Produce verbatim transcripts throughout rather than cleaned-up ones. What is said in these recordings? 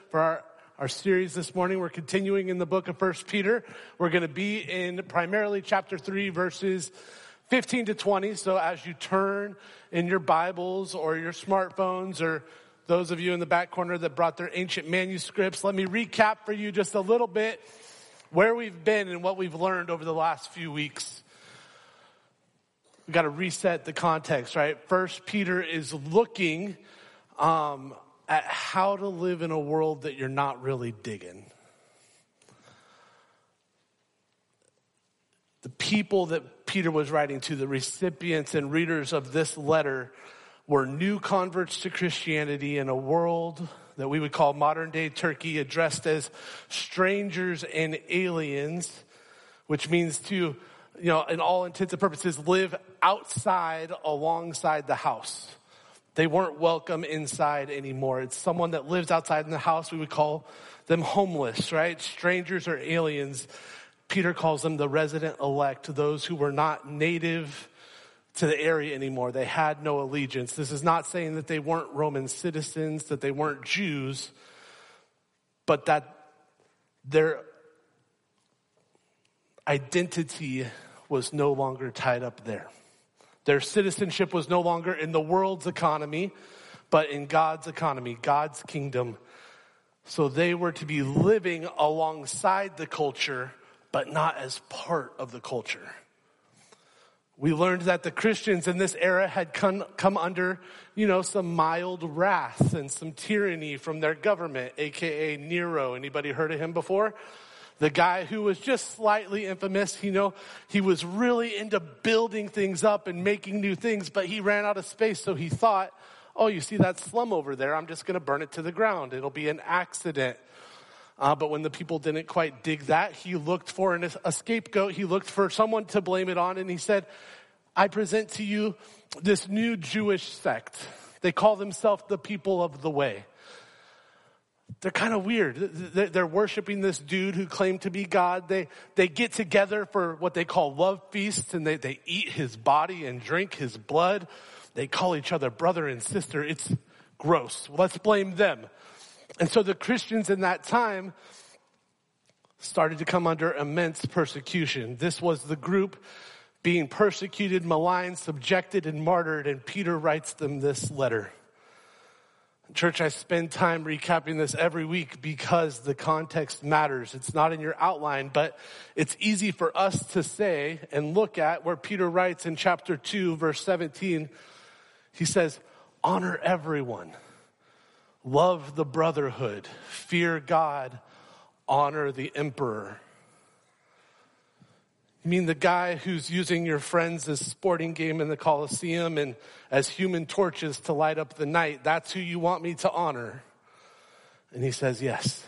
for our, our series this morning. We're continuing in the book of First Peter. We're going to be in primarily chapter three, verses fifteen to twenty. So as you turn in your Bibles or your smartphones, or those of you in the back corner that brought their ancient manuscripts, let me recap for you just a little bit where we've been and what we've learned over the last few weeks. We've got to reset the context, right? First Peter is looking um, at how to live in a world that you're not really digging. The people that Peter was writing to, the recipients and readers of this letter, were new converts to Christianity in a world that we would call modern day Turkey, addressed as strangers and aliens, which means to, you know, in all intents and purposes, live outside alongside the house. They weren't welcome inside anymore. It's someone that lives outside in the house. We would call them homeless, right? Strangers or aliens. Peter calls them the resident elect, those who were not native to the area anymore. They had no allegiance. This is not saying that they weren't Roman citizens, that they weren't Jews, but that their identity was no longer tied up there. Their citizenship was no longer in the world's economy, but in God's economy, God's kingdom. So they were to be living alongside the culture, but not as part of the culture. We learned that the Christians in this era had come, come under, you know, some mild wrath and some tyranny from their government, a k a. Nero. Anybody heard of him before? The guy who was just slightly infamous. You know, he was really into building things up and making new things, but he ran out of space. So he thought, oh, you see that slum over there? I'm just going to burn it to the ground. It'll be an accident. Uh, but when the people didn't quite dig that, he looked for an, a scapegoat. He looked for someone to blame it on. And he said, I present to you this new Jewish sect. They call themselves the people of the way. They're kind of weird. They're worshiping this dude who claimed to be God. They they get together for what they call love feasts, and they, they eat his body and drink his blood. They call each other brother and sister. It's gross. Let's blame them. And so the Christians in that time started to come under immense persecution. This was the group being persecuted, maligned, subjected, and martyred, and Peter writes them this letter. Church, I spend time recapping this every week because the context matters. It's not in your outline, but it's easy for us to say and look at where Peter writes in chapter two, verse seventeen. He says, honor everyone. Love the brotherhood, fear God, honor the emperor. You mean the guy who's using your friends as sporting game in the Colosseum and as human torches to light up the night? That's who you want me to honor? And he says, yes.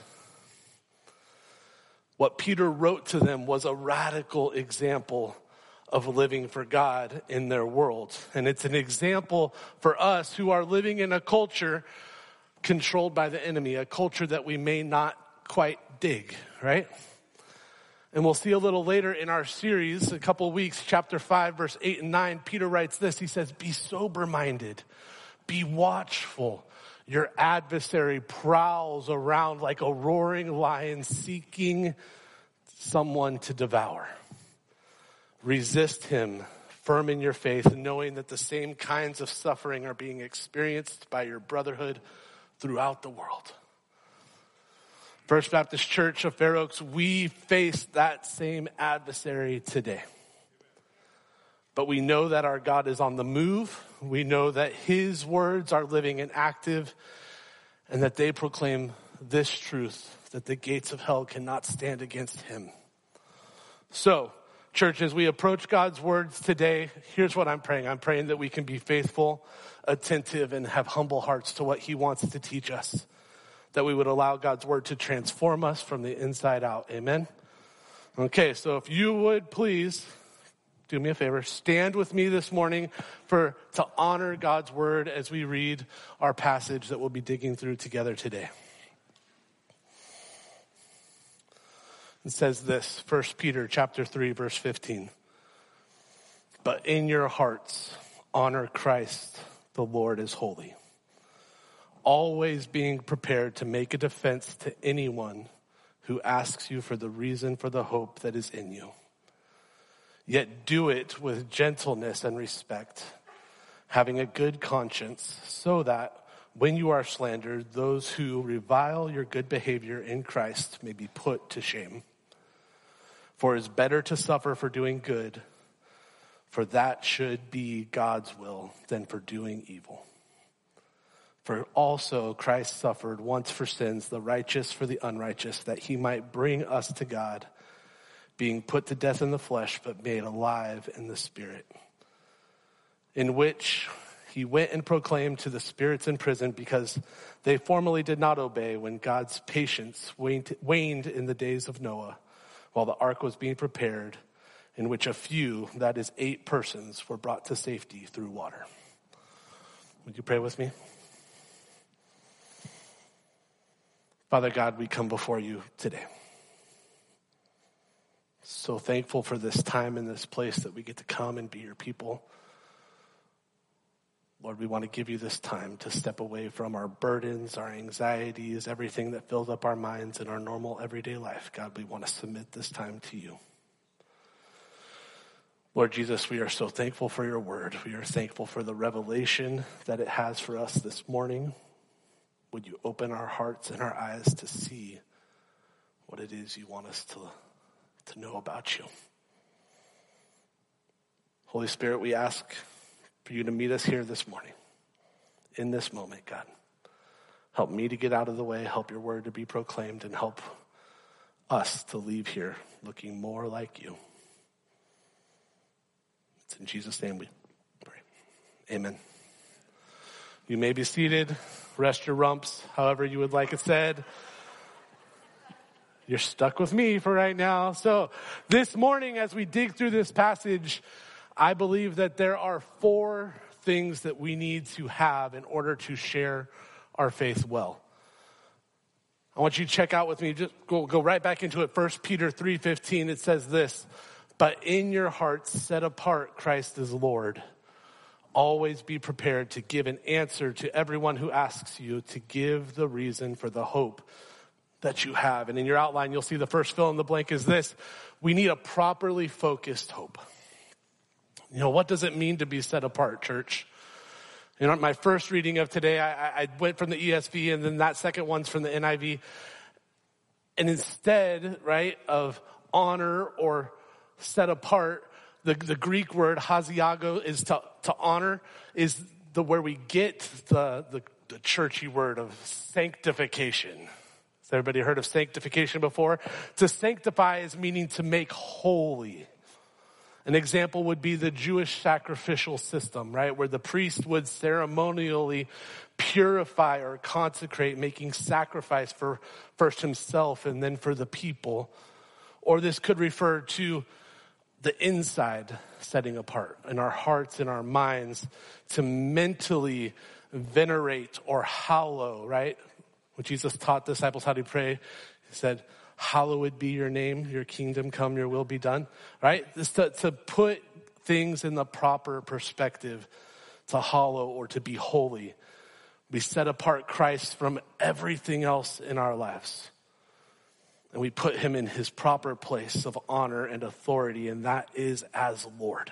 What Peter wrote to them was a radical example of living for God in their world. And it's an example for us who are living in a culture controlled by the enemy, a culture that we may not quite dig, right? And we'll see a little later in our series, a couple of weeks, chapter five, verse eight and nine, Peter writes this. He says, be sober-minded, be watchful. Your adversary prowls around like a roaring lion seeking someone to devour. Resist him, firm in your faith, knowing that the same kinds of suffering are being experienced by your brotherhood throughout the world. First Baptist Church of Fair Oaks, we face that same adversary today. But we know that our God is on the move. We know that his words are living and active, and that they proclaim this truth, that the gates of hell cannot stand against him. So, church, as we approach God's words today, here's what I'm praying. I'm praying that we can be faithful, attentive, and have humble hearts to what he wants to teach us. That we would allow God's word to transform us from the inside out. Amen? Okay, so if you would please do me a favor, stand with me this morning for to honor God's word as we read our passage that we'll be digging through together today. It says this, First Peter chapter three, verse fifteen. But in your hearts, honor Christ, the Lord is holy. always being prepared to make a defense to anyone who asks you for the reason for the hope that is in you. Yet do it with gentleness and respect, having a good conscience, so that when you are slandered, those who revile your good behavior in Christ may be put to shame. For it is better to suffer for doing good, for that should be God's will, than for doing evil. For also Christ suffered once for sins, the righteous for the unrighteous, that he might bring us to God, being put to death in the flesh, but made alive in the Spirit, in which he went and proclaimed to the spirits in prison, because they formerly did not obey when God's patience waned, waned in the days of Noah, while the ark was being prepared, in which a few, that is eight persons, were brought to safety through water. Would you pray with me? Father God, we come before you today. So thankful for this time and this place that we get to come and be your people. Lord, we want to give you this time to step away from our burdens, our anxieties, everything that fills up our minds in our normal everyday life. God, we want to submit this time to you. Lord Jesus, we are so thankful for your word. We are thankful for the revelation that it has for us this morning. Would you open our hearts and our eyes to see what it is you want us to, to know about you. Holy Spirit, we ask for you to meet us here this morning, in this moment, God. Help me to get out of the way, help your word to be proclaimed, and help us to leave here looking more like you. It's in Jesus' name we pray. Amen. You may be seated. Rest your rumps, however you would like it said. You're stuck with me for right now. So this morning, as we dig through this passage, I believe that there are four things that we need to have in order to share our faith well. I want you to check out with me, just go, go right back into it. First Peter three fifteen, it says this, "But in your hearts set apart Christ as Lord. Always be prepared to give an answer to everyone who asks you to give the reason for the hope that you have." And in your outline, you'll see the first fill in the blank is this: we need a properly focused hope. You know, what does it mean to be set apart, church? You know, my first reading of today, I, I went from the E S V, and then that second one's from the N I V. And instead, right, of honor or set apart, the, the Greek word hagiago is to, to honor, is the where we get the, the, the churchy word of sanctification. Has everybody heard of sanctification before? To sanctify is meaning to make holy. An example would be the Jewish sacrificial system, right? Where the priest would ceremonially purify or consecrate, making sacrifice for first himself and then for the people. Or this could refer to the inside setting apart in our hearts, in our minds, to mentally venerate or hallow, right? When Jesus taught disciples how to pray, he said, "Hallowed be your name, your kingdom come, your will be done," right? This to, to put things in the proper perspective, to hallow or to be holy. We set apart Christ from everything else in our lives. And we put him in his proper place of honor and authority, and that is as Lord.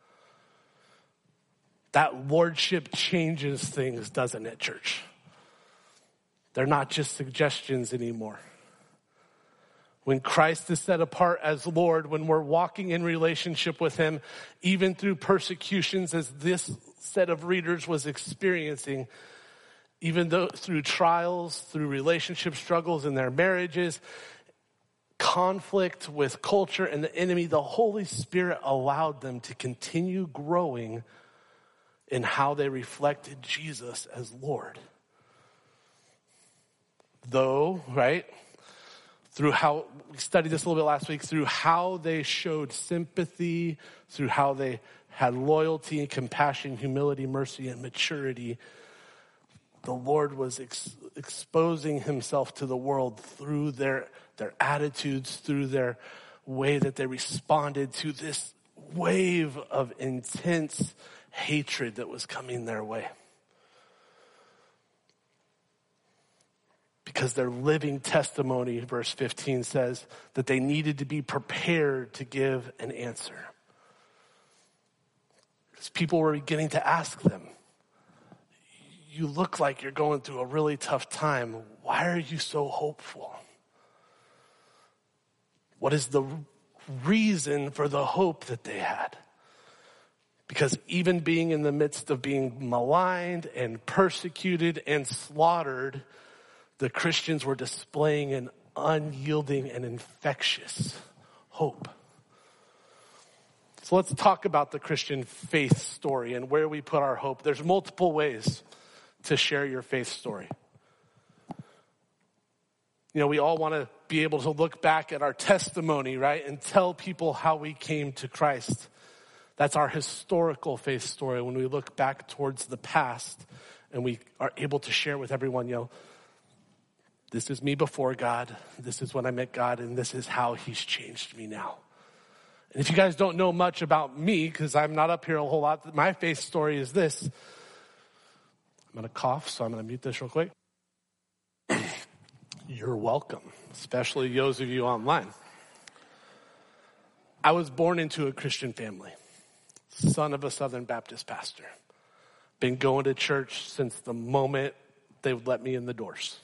That lordship changes things, doesn't it, church? They're not just suggestions anymore. When Christ is set apart as Lord, when we're walking in relationship with him, even through persecutions as this set of readers was experiencing, even though through trials, through relationship struggles in their marriages, conflict with culture and the enemy, the Holy Spirit allowed them to continue growing in how they reflected Jesus as Lord. Though, right, through how, we studied this a little bit last week, through how they showed sympathy, through how they had loyalty and compassion, humility, mercy, and maturity, the Lord was ex- exposing himself to the world through their, their attitudes, through their way that they responded to this wave of intense hatred that was coming their way. because their living testimony, verse fifteen says, that they needed to be prepared to give an answer. Because people were beginning to ask them, you look like you're going through a really tough time. Why are you so hopeful? What is the reason for the hope that they had? Because even being in the midst of being maligned and persecuted and slaughtered, the Christians were displaying an unyielding and infectious hope. So let's talk about the Christian faith story and where we put our hope. There's multiple ways to share your faith story. You know, we all want to be able to look back at our testimony, right, and tell people how we came to Christ. That's our historical faith story when we look back towards the past and we are able to share with everyone, you know, this is me before God, this is when I met God, and this is how he's changed me now. And if you guys don't know much about me, because I'm not up here a whole lot, my faith story is this. I'm going to cough, so I'm going to mute this real quick. You're welcome, especially those of you online. I was born into a Christian family, son of a Southern Baptist pastor. Been going to church since the moment they would let me in the doors.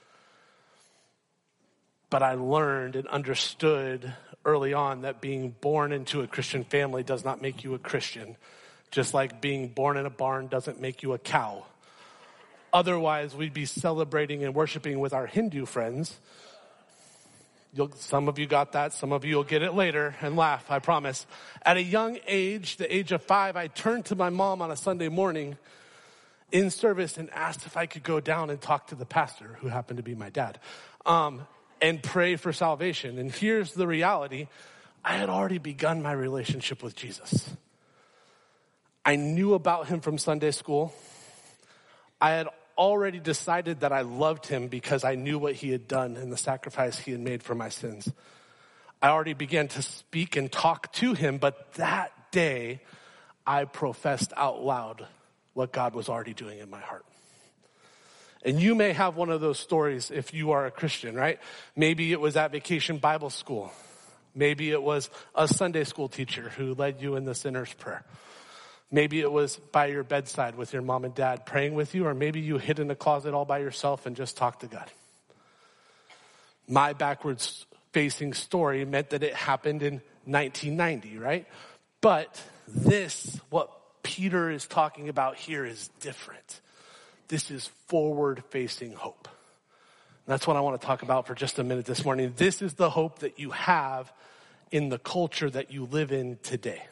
But I learned and understood early on that being born into a Christian family does not make you a Christian, just like being born in a barn doesn't make you a cow. Otherwise, we'd be celebrating and worshiping with our Hindu friends. You'll, some of you got that. Some of you will get it later and laugh, I promise. At a young age, the age of five, I turned to my mom on a Sunday morning in service and asked if I could go down and talk to the pastor, who happened to be my dad, um, and pray for salvation. And here's the reality. I had already begun my relationship with Jesus. I knew about him from Sunday school. I had already decided that I loved him because I knew what he had done and the sacrifice he had made for my sins. I already began to speak and talk to him, but that day I professed out loud what God was already doing in my heart. And you may have one of those stories if you are a Christian, right? Maybe it was at Vacation Bible School. Maybe it was a Sunday school teacher who led you in the sinner's prayer. Maybe it was by your bedside with your mom and dad praying with you, or maybe you hid in a closet all by yourself and just talked to God. My backwards facing story meant that it happened in nineteen ninety, right? But this, what Peter is talking about here, is different. This is forward-facing hope. And that's what I want to talk about for just a minute this morning. This is the hope that you have in the culture that you live in today.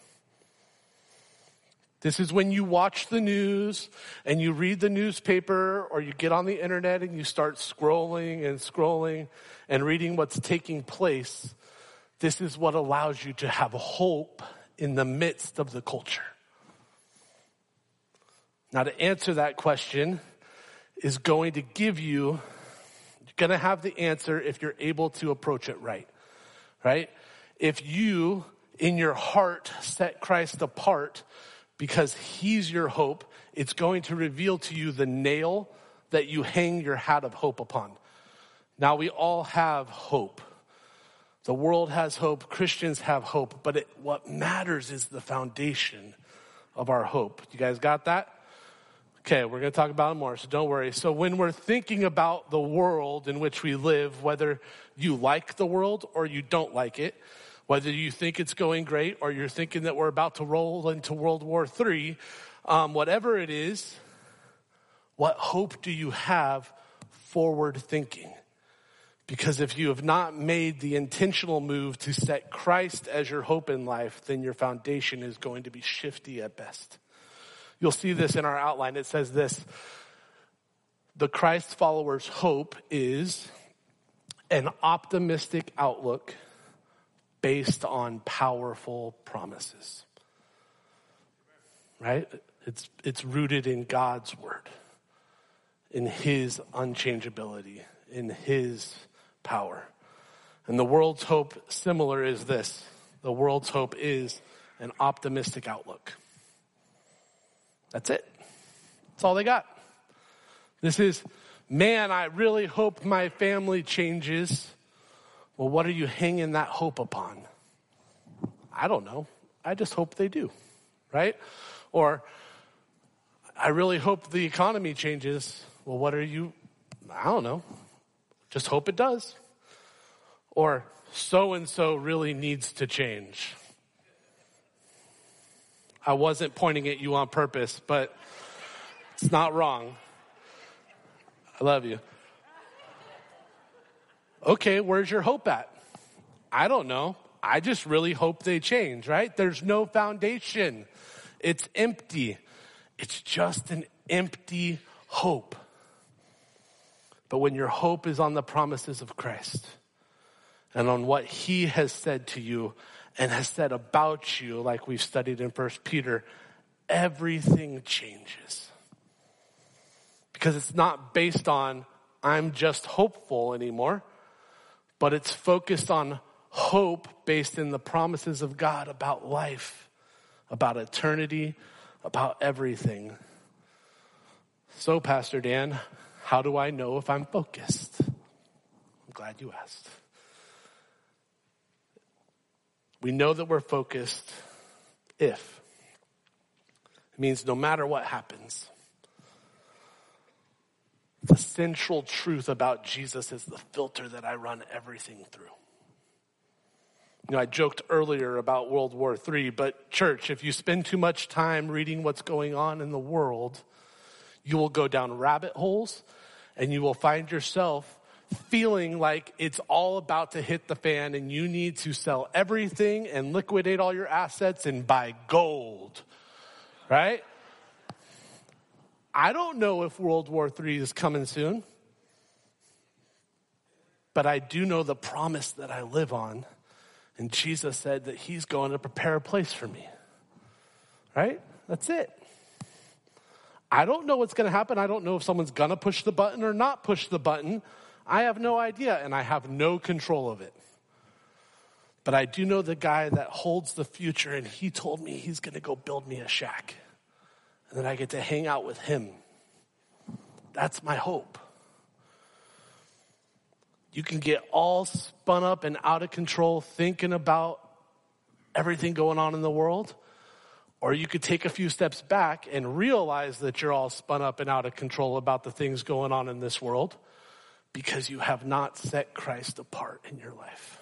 This is when you watch the news and you read the newspaper or you get on the internet and you start scrolling and scrolling and reading what's taking place. This is what allows you to have hope in the midst of the culture. Now, to answer that question is going to give you, you're going to have the answer if you're able to approach it right, right? If you, in your heart, set Christ apart because he's your hope, it's going to reveal to you the nail that you hang your hat of hope upon. Now, we all have hope. The world has hope. Christians have hope. But it, what matters is the foundation of our hope. You guys got that? Okay, we're going to talk about it more, so don't worry. So when we're thinking about the world in which we live, whether you like the world or you don't like it, whether you think it's going great or you're thinking that we're about to roll into World War Three, um, whatever it is, what hope do you have forward thinking? Because if you have not made the intentional move to set Christ as your hope in life, then your foundation is going to be shifty at best. You'll see this in our outline. It says this: the Christ follower's hope is an optimistic outlook based on powerful promises. Right? It's, it's rooted in God's word, in his unchangeability, in his power. And the world's hope, similar, is this. The world's hope is an optimistic outlook. That's it. That's all they got. This is Man, I really hope my family changes. Well, what are you hanging that hope upon? I don't know. I just hope they do, right? Or, I really hope the economy changes. Well, what are you, I don't know. Just hope it does. Or, so-and-so really needs to change. I wasn't pointing at you on purpose, but it's not wrong. I love you. Okay, where's your hope at? I don't know. I just really hope they change, right? There's no foundation. It's empty. It's just an empty hope. But when your hope is on the promises of Christ and on what he has said to you and has said about you, like we've studied in First Peter, everything changes. Because it's not based on, I'm just hopeful anymore, but it's focused on hope based in the promises of God about life, about eternity, about everything. So, Pastor Dan, how do I know if I'm focused? I'm glad you asked. We know that we're focused if. It means no matter what happens. The central truth about Jesus is the filter that I run everything through. You know, I joked earlier about World War Three, but church, if you spend too much time reading what's going on in the world, you will go down rabbit holes and you will find yourself feeling like it's all about to hit the fan and you need to sell everything and liquidate all your assets and buy gold, right? I don't know if World War Three is coming soon, but I do know the promise that I live on. And Jesus said that he's going to prepare a place for me, right? That's it. I don't know what's going to happen. I don't know if someone's going to push the button or not push the button. I have no idea, and I have no control of it. But I do know the guy that holds the future, and he told me he's going to go build me a shack. And then I get to hang out with him. That's my hope. You can get all spun up and out of control thinking about everything going on in the world. Or you could take a few steps back and realize that you're all spun up and out of control about the things going on in this world because you have not set Christ apart in your life.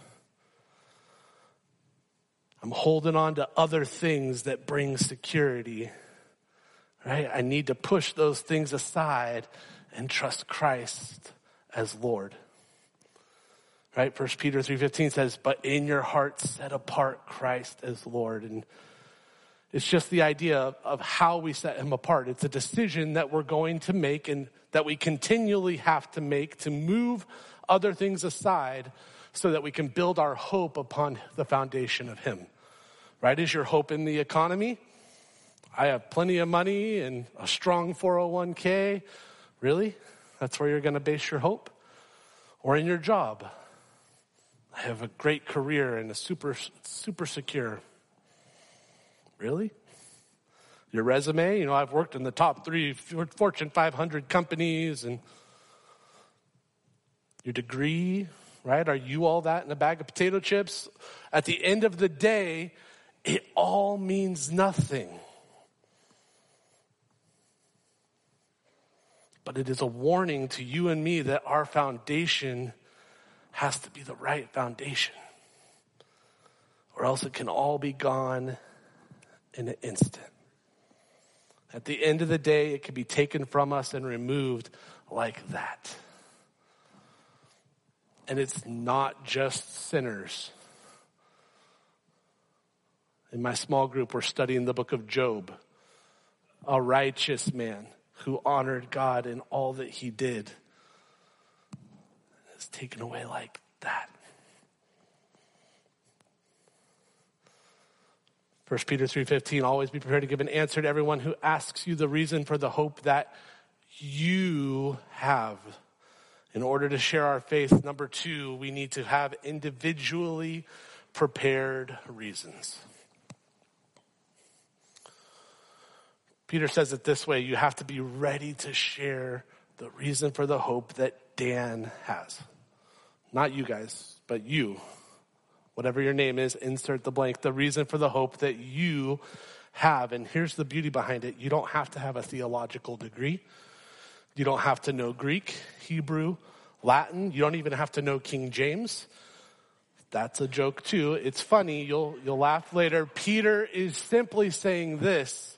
I'm holding on to other things that bring security, right? I need to push those things aside and trust Christ as Lord. Right? First Peter three fifteen says, but in your heart set apart Christ as Lord. And it's just the idea of, of how we set him apart. It's a decision that we're going to make and that we continually have to make to move other things aside so that we can build our hope upon the foundation of him. Right? Is your hope in the economy? I have plenty of money and a strong four oh one k. Really? That's where you're going to base your hope? Or in your job? I have a great career and a super, super secure. Really? Your resume? You know, I've worked in the top three Fortune five hundred companies. And your degree, right? Are you all that in a bag of potato chips? At the end of the day, it all means nothing. But it is a warning to you and me that our foundation has to be the right foundation. Or else it can all be gone in an instant. At the end of the day, it can be taken from us and removed like that. And it's not just sinners. In my small group, we're studying the book of Job, a righteous man who honored God in all that he did. It's taken away like that. First Peter three fifteen, always be prepared to give an answer to everyone who asks you the reason for the hope that you have. In order to share our faith, number two, we need to have individually prepared reasons. Peter says it this way, you have to be ready to share The reason for the hope that Dan has. Not you guys, but you. Whatever your name is, insert the blank. The reason for the hope that you have. And here's the beauty behind it. You don't have to have a theological degree. You don't have to know Greek, Hebrew, Latin. You don't even have to know King James. That's a joke too. It's funny. You'll, you'll laugh later. Peter is simply saying this.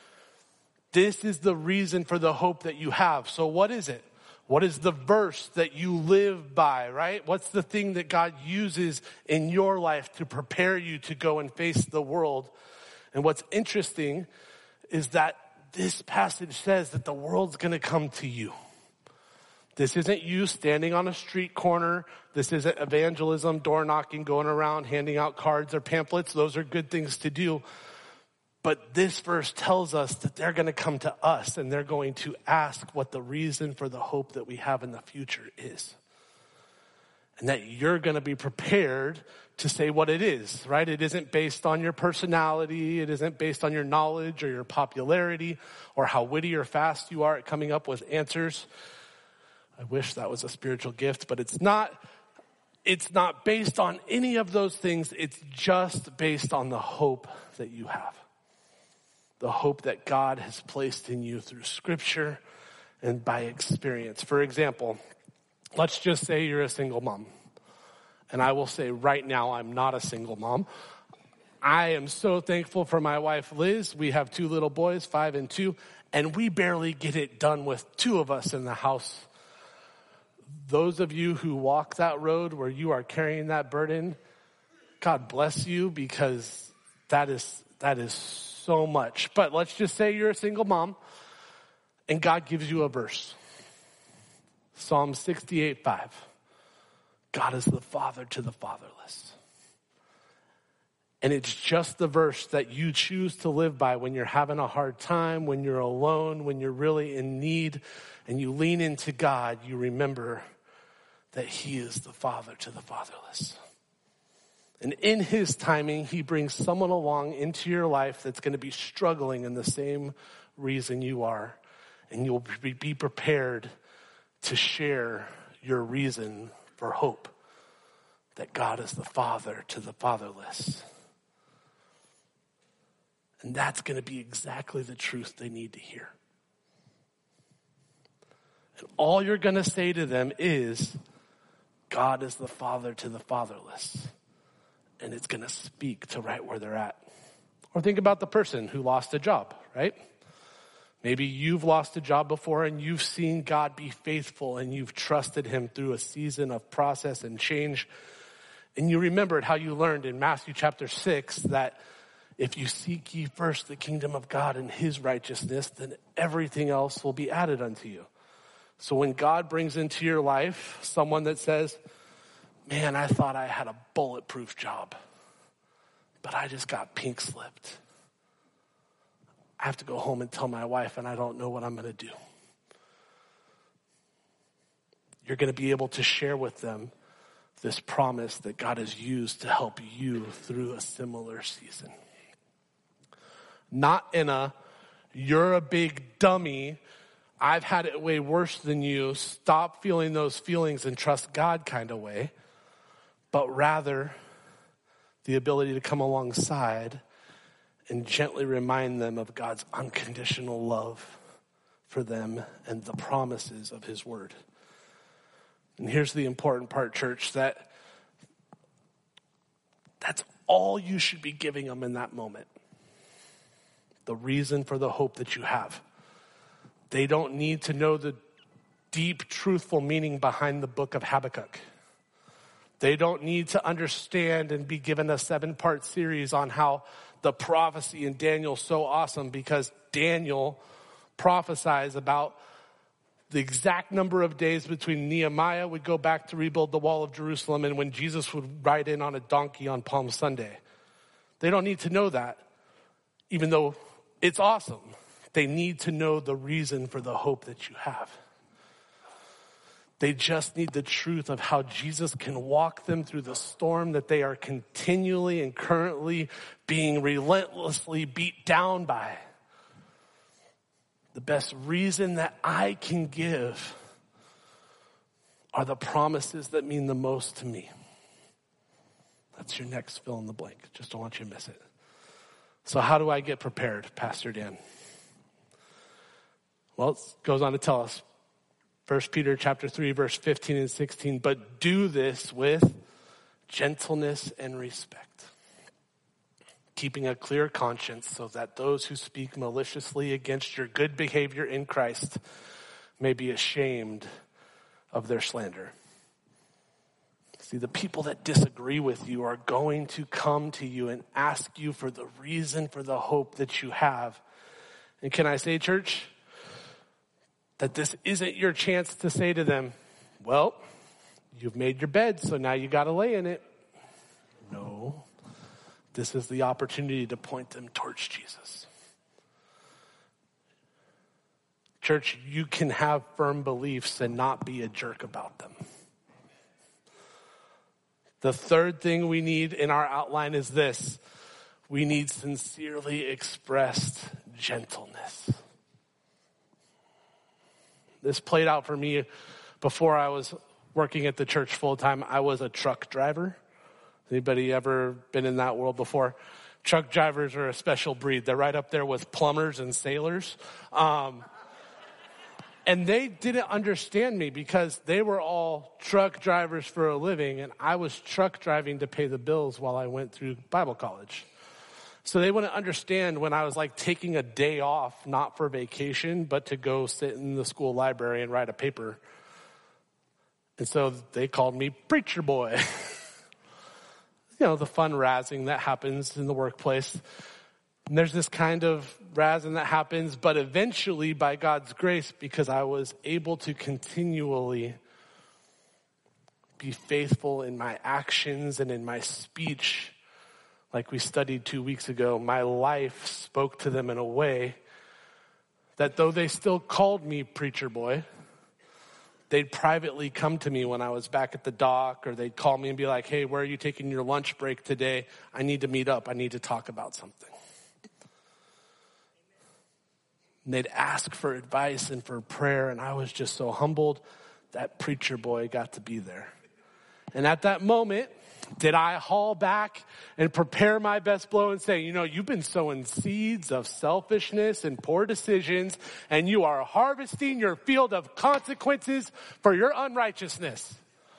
This is the reason for the hope that you have. So what is it? What is the verse that you live by, right? What's the thing that God uses in your life to prepare you to go and face the world? And what's interesting is that this passage says that the world's going to come to you. This isn't you standing on a street corner. This isn't evangelism, door knocking, going around, handing out cards or pamphlets. Those are good things to do. But this verse tells us that they're going to come to us and they're going to ask what the reason for the hope that we have in the future is. And that you're going to be prepared to say what it is, right? It isn't based on your personality. It isn't based on your knowledge or your popularity or how witty or fast you are at coming up with answers. I wish that was a spiritual gift, but it's not. It's not based on any of those things. It's just based on the hope that you have. The hope that God has placed in you through Scripture and by experience. For example, let's just say you're a single mom. And I will say right now, I'm not a single mom. I am so thankful for my wife, Liz. We have two little boys, five and two, and we barely get it done with two of us in the house. Those of you who walk that road where you are carrying that burden, God bless you, because that is that is so much. But let's just say you're a single mom and God gives you a verse. Psalm sixty-eight five. God is the father to the fatherless. And it's just the verse that you choose to live by when you're having a hard time, when you're alone, when you're really in need, and you lean into God, you remember that he is the father to the fatherless. And in his timing, he brings someone along into your life that's going to be struggling in the same reason you are. And you'll be prepared to share your reason for hope, that God is the father to the fatherless. And that's going to be exactly the truth they need to hear. And all you're going to say to them is, God is the father to the fatherless. And it's going to speak to right where they're at. Or think about the person who lost a job, right? Maybe you've lost a job before and you've seen God be faithful and you've trusted him through a season of process and change. And you remembered how you learned in Matthew chapter six that if you seek ye first the kingdom of God and his righteousness, then everything else will be added unto you. So when God brings into your life someone that says, man, I thought I had a bulletproof job, but I just got pink slipped. I have to go home and tell my wife and I don't know what I'm going to do. You're going to be able to share with them this promise that God has used to help you through a similar season. Not in a, you're a big dummy, I've had it way worse than you, stop feeling those feelings and trust God kind of way, but rather the ability to come alongside and gently remind them of God's unconditional love for them and the promises of his word. And here's the important part, church, that that's all you should be giving them in that moment. The reason for the hope that you have. They don't need to know the deep, truthful meaning behind the book of Habakkuk. They don't need to understand and be given a seven-part series on how the prophecy in Daniel is so awesome, because Daniel prophesies about the exact number of days between Nehemiah would go back to rebuild the wall of Jerusalem and when Jesus would ride in on a donkey on Palm Sunday. They don't need to know that, even though it's awesome. They need to know the reason for the hope that you have. They just need the truth of how Jesus can walk them through the storm that they are continually and currently being relentlessly beat down by. The best reason that I can give are the promises that mean the most to me. That's your next fill in the blank. Just don't want you to miss it. So how do I get prepared, Pastor Dan? Well, it goes on to tell us, First Peter chapter three, verse fifteen and sixteen, but do this with gentleness and respect, keeping a clear conscience so that those who speak maliciously against your good behavior in Christ may be ashamed of their slander. See, the people that disagree with you are going to come to you and ask you for the reason for the hope that you have. And can I say, church, that this isn't your chance to say to them, well, you've made your bed, so now you got to lay in it. No. This is the opportunity to point them towards Jesus. Church, you can have firm beliefs and not be a jerk about them. The third thing we need in our outline is this. We need sincerely expressed gentleness. This played out for me before I was working at the church full time. I was a truck driver. Anybody ever been in that world before? Truck drivers are a special breed. They're right up there with plumbers and sailors. Um, and they didn't understand me because they were all truck drivers for a living, and I was truck driving to pay the bills while I went through Bible college. So they wouldn't understand when I was like taking a day off, not for vacation, but to go sit in the school library and write a paper. And so they called me preacher boy. You know, the fun razzing that happens in the workplace. And there's this kind of razzing that happens, but eventually by God's grace, because I was able to continually be faithful in my actions and in my speech, like we studied two weeks ago, my life spoke to them in a way that though they still called me preacher boy, they'd privately come to me when I was back at the dock, or they'd call me and be like, hey, where are you taking your lunch break today? I need to meet up. I need to talk about something. And they'd ask for advice and for prayer, and I was just so humbled that preacher boy got to be there. And at that moment, did I haul back and prepare my best blow and say, you know, you've been sowing seeds of selfishness and poor decisions, and you are harvesting your field of consequences for your unrighteousness?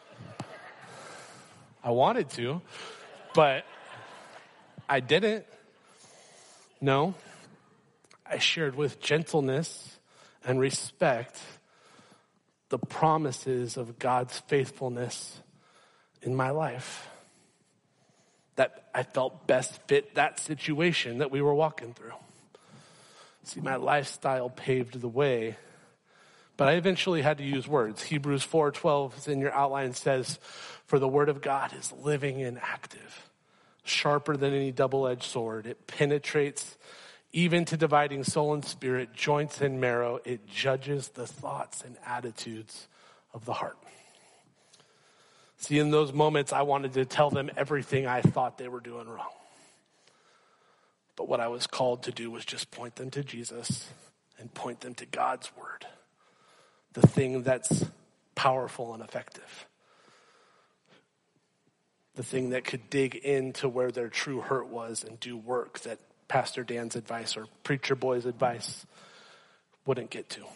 I wanted to, but I didn't. No, I shared with gentleness and respect the promises of God's faithfulness in my life that I felt best fit that situation that we were walking through. See, my lifestyle paved the way, but I eventually had to use words. Hebrews four twelve is in your outline, says, for the word of God is living and active, sharper than any double-edged sword. It penetrates even to dividing soul and spirit, joints and marrow. It judges the thoughts and attitudes of the heart. See, in those moments, I wanted to tell them everything I thought they were doing wrong. But what I was called to do was just point them to Jesus and point them to God's word, the thing that's powerful and effective, the thing that could dig into where their true hurt was and do work that Pastor Dan's advice or Preacher Boy's advice wouldn't get to.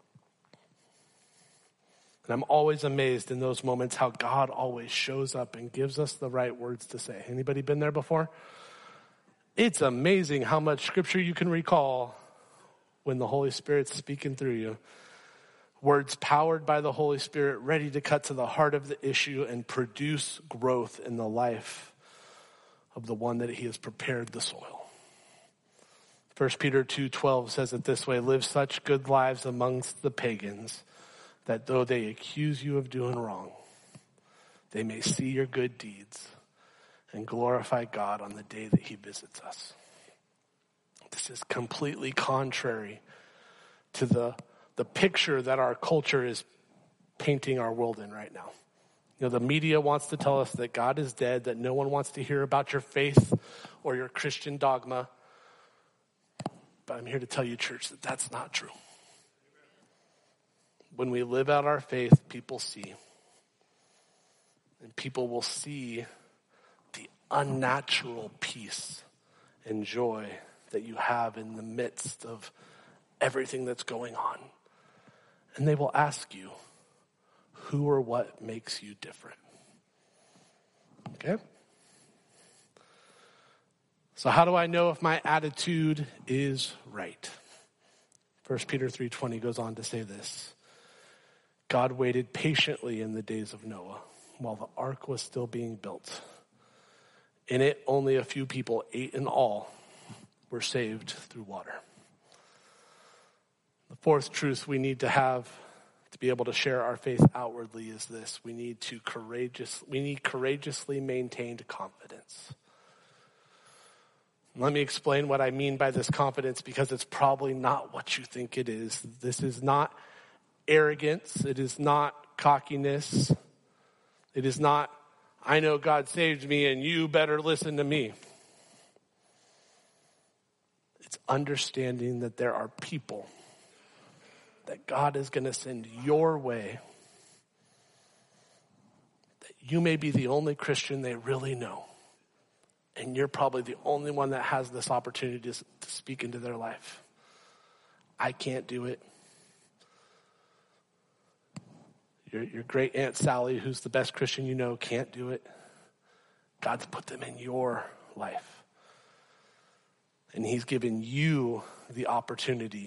And I'm always amazed in those moments how God always shows up and gives us the right words to say. Anybody been there before? It's amazing how much scripture you can recall when the Holy Spirit's speaking through you. Words powered by the Holy Spirit, ready to cut to the heart of the issue and produce growth in the life of the one that he has prepared the soil. First Peter two twelve says it this way, live such good lives amongst the pagans that though they accuse you of doing wrong, they may see your good deeds and glorify God on the day that he visits us. This is completely contrary to the, the picture that our culture is painting our world in right now. You know, the media wants to tell us that God is dead, that no one wants to hear about your faith or your Christian dogma. But I'm here to tell you, church, that that's not true. when we live out our faith, people see. And people will see the unnatural peace and joy that you have in the midst of everything that's going on. And they will ask you, who or what makes you different? Okay? So how do I know if my attitude is right? First Peter three twenty goes on to say this. God waited patiently in the days of Noah while the ark was still being built. In it, only a few people, eight in all, were saved through water. The fourth truth we need to have to be able to share our faith outwardly is this. We need to courageous, we need courageously maintained confidence. Let me explain what I mean by this confidence, because it's probably not what you think it is. This is not arrogance. It is not cockiness. It is not, I know God saved me and you better listen to me. It's understanding that there are people that God is going to send your way, that you may be the only Christian they really know. And you're probably the only one that has this opportunity to, to speak into their life. I can't do it. Your, your great Aunt Sally, who's the best Christian you know, can't do it. God's put them in your life. And he's given you the opportunity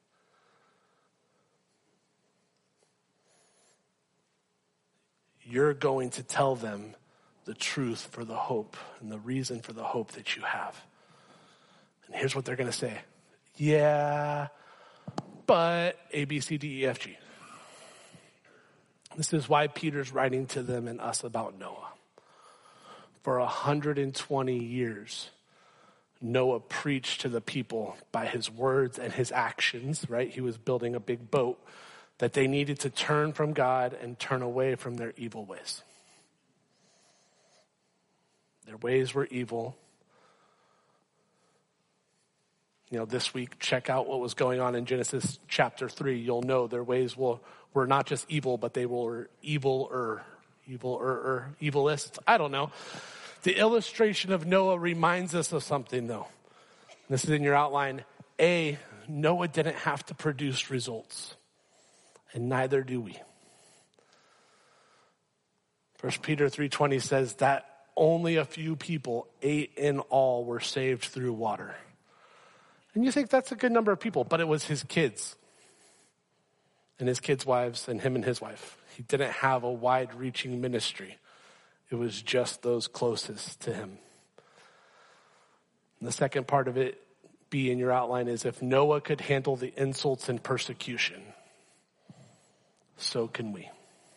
you're going to tell them the truth for the hope and the reason for the hope that you have. And here's what they're going to say. Yeah, but A, B, C, D, E, F, G. This is why Peter's writing to them and us about Noah. For one hundred twenty years, Noah preached to the people by his words and his actions, right? He was building a big boat, that they needed to turn from God and turn away from their evil ways. Their ways were evil. You know, this week, check out what was going on in Genesis chapter three. You'll know their ways will, were not just evil, but they were evil-er, evil-er, evilists. I don't know. The illustration of Noah reminds us of something, though. This is in your outline. A, Noah didn't have to produce results, and neither do we. First Peter three twenty says that only a few people, eight in all, were saved through water. And you think that's a good number of people, but it was his kids and his kids' wives and him and his wife. He didn't have a wide-reaching ministry. It was just those closest to him. And the second part of it, B in your outline, is if Noah could handle the insults and persecution, so can we.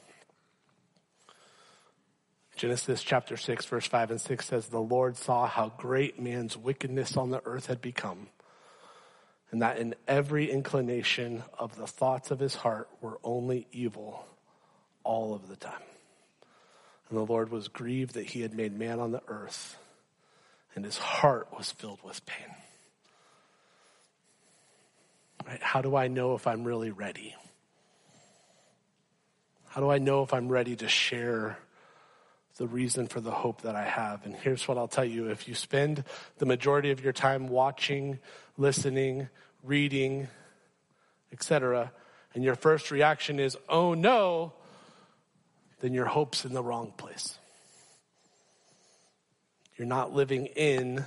Genesis chapter six, verse five and six says, the Lord saw how great man's wickedness on the earth had become, and that in every inclination of the thoughts of his heart were only evil all of the time. And the Lord was grieved that he had made man on the earth, and his heart was filled with pain. Right? How do I know if I'm really ready? How do I know if I'm ready to share the reason for the hope that I have? And here's what I'll tell you. If you spend the majority of your time watching, listening, reading, et cetera, and your first reaction is, oh no, then your hope's in the wrong place. You're not living in,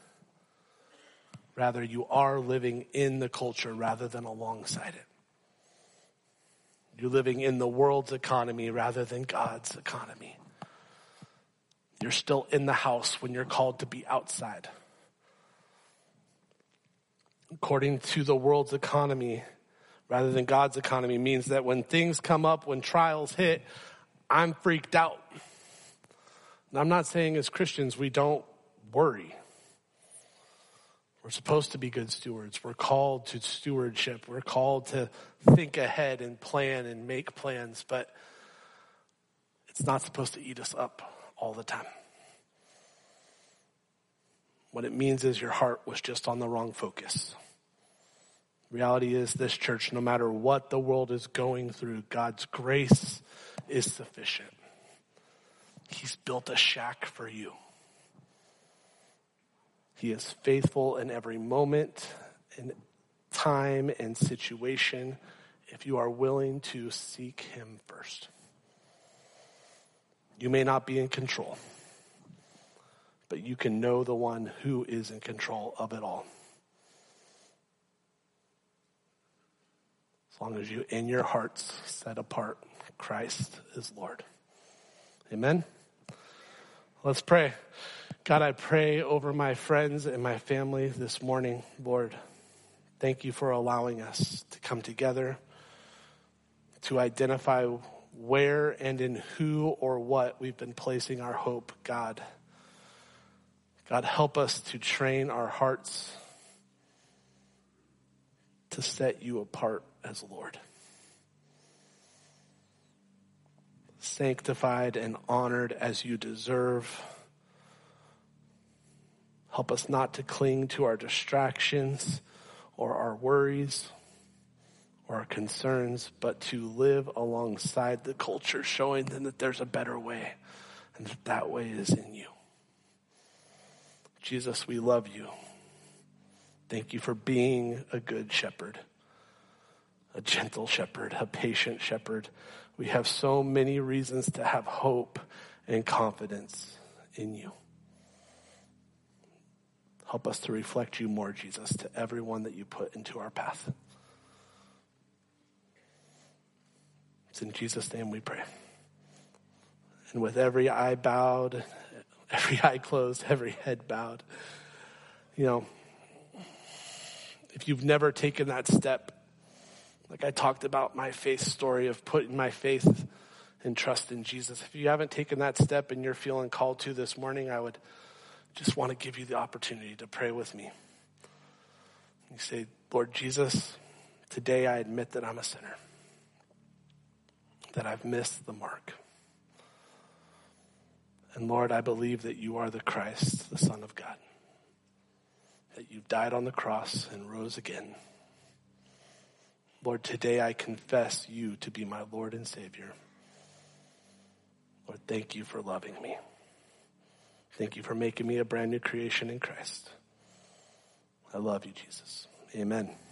rather you are living in the culture rather than alongside it. You're living in the world's economy rather than God's economy. You're still in the house when you're called to be outside. According to the world's economy, rather than God's economy, means that when things come up, when trials hit, I'm freaked out. And I'm not saying as Christians we don't worry. We're supposed to be good stewards. We're called to stewardship. We're called to think ahead and plan and make plans, but it's not supposed to eat us up all the time. What it means is your heart was just on the wrong focus. Reality is this, church, no matter what the world is going through, God's grace is sufficient. He's built a shack for you. He is faithful in every moment, in time and situation, if you are willing to seek him first. You may not be in control, but you can know the one who is in control of it all. As long as you, in your hearts, set apart, Christ is Lord. Amen? Let's pray. God, I pray over my friends and my family this morning, Lord. Thank you for allowing us to come together, to identify where and in who or what we've been placing our hope, God. God, help us to train our hearts to set you apart as Lord. Sanctified and honored as you deserve. Help us not to cling to our distractions or our worries or our concerns, but to live alongside the culture, showing them that there's a better way, and that that way is in you. Jesus, we love you. Thank you for being a good shepherd, a gentle shepherd, a patient shepherd. We have so many reasons to have hope and confidence in you. Help us to reflect you more, Jesus, to everyone that you put into our path. It's in Jesus' name we pray. And with every eye bowed, every eye closed, every head bowed, you know, if you've never taken that step, like I talked about my faith story of putting my faith and trust in Jesus. If you haven't taken that step and you're feeling called to this morning, I would just want to give you the opportunity to pray with me. You say, Lord Jesus, today I admit that I'm a sinner, that I've missed the mark. And Lord, I believe that you are the Christ, the Son of God, that you've died on the cross and rose again. Lord, today I confess you to be my Lord and Savior. Lord, thank you for loving me. Thank you for making me a brand new creation in Christ. I love you, Jesus. Amen.